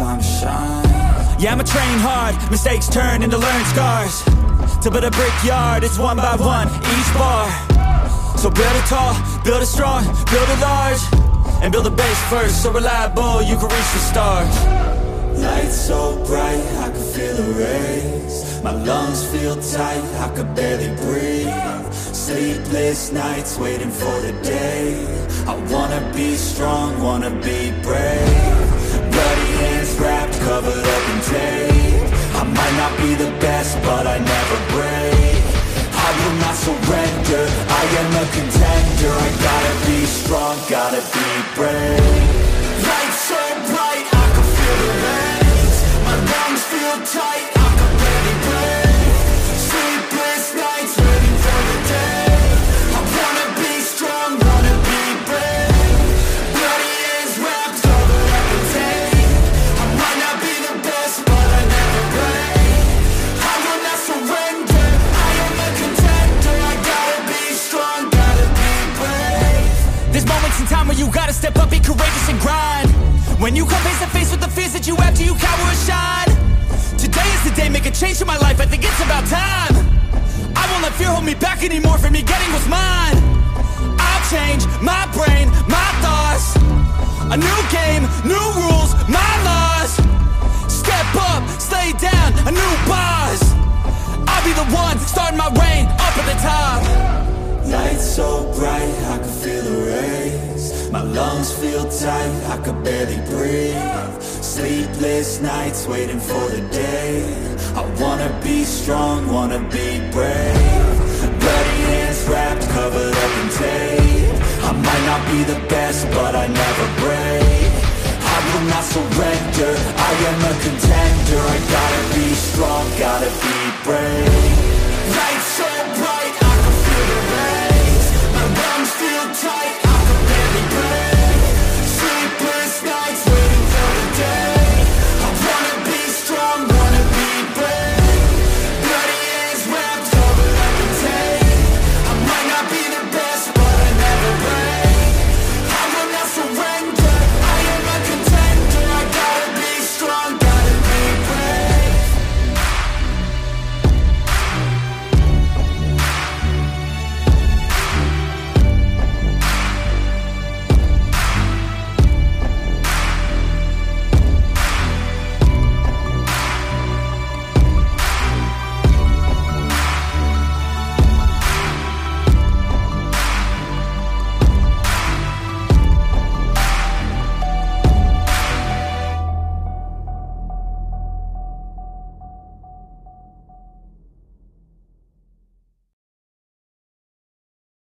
sunshine. Yeah, I'ma train hard, mistakes turn into learned scars. To build a brickyard, it's one by one, each bar. So build it tall, build it strong, build it large. And build a base first, so reliable you can reach the stars. Lights so bright, I can feel the rays. My lungs feel tight, I could barely breathe. Sleepless nights waiting for the day. I wanna be strong, wanna be brave. Bloody hands wrapped, covered up in tape. I might not be the best, but I never break. I will not surrender, I am a contender. I gotta be strong, gotta be brave. Lights so bright, I can feel the rays. My lungs feel tight, I can barely breathe. Sleepless nights waiting for the day. I wanna be strong, wanna be brave. Bloody hands wrapped, covered up in tape. I might not be the best, but I never break. I will not surrender, I am a contender. I gotta be strong, gotta be brave. There's moments in time where you gotta step up, be courageous and grind. When you come face to face with the fears that you have, do you cower or shine? Today is the day, make a change in my life, I think it's about time. I won't let fear hold me back anymore from me getting what's mine. I'll change my brain, my thoughts. A new game, new rules, my laws. Step up, stay down, a new boss. I'll be the one, starting my reign, up at the top. Lights so bright, I can feel the rays. My lungs feel tight, I could barely breathe. Sleepless nights waiting for the day. I wanna be strong, wanna be brave.